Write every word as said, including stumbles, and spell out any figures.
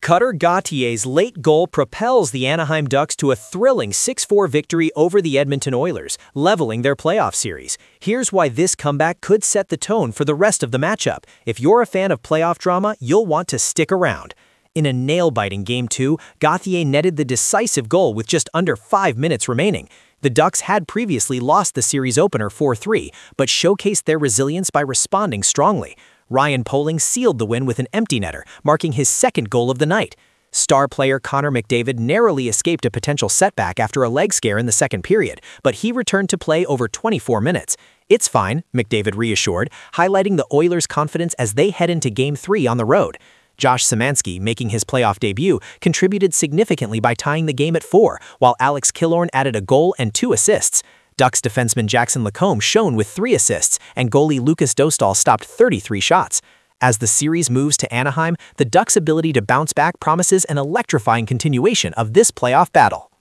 Cutter Gauthier's late goal propels the Anaheim Ducks to a thrilling six four victory over the Edmonton Oilers, leveling their playoff series. Here's why this comeback could set the tone for the rest of the matchup. If you're a fan of playoff drama, you'll want to stick around. In a nail-biting Game two, Gauthier netted the decisive goal with just under five minutes remaining. The Ducks had previously lost the series opener four three, but showcased their resilience by responding strongly. Ryan Poehling sealed the win with an empty netter, marking his second goal of the night. Star player Connor McDavid narrowly escaped a potential setback after a leg scare in the second period, but he returned to play over twenty-four minutes. "It's fine," McDavid reassured, highlighting the Oilers' confidence as they head into Game three on the road. Josh Szymanski, making his playoff debut, contributed significantly by tying the game at four, while Alex Killorn added a goal and two assists. Ducks defenseman Jackson Lacombe shone with three assists, and goalie Lucas Dostal stopped thirty-three shots. As the series moves to Anaheim, the Ducks' ability to bounce back promises an electrifying continuation of this playoff battle.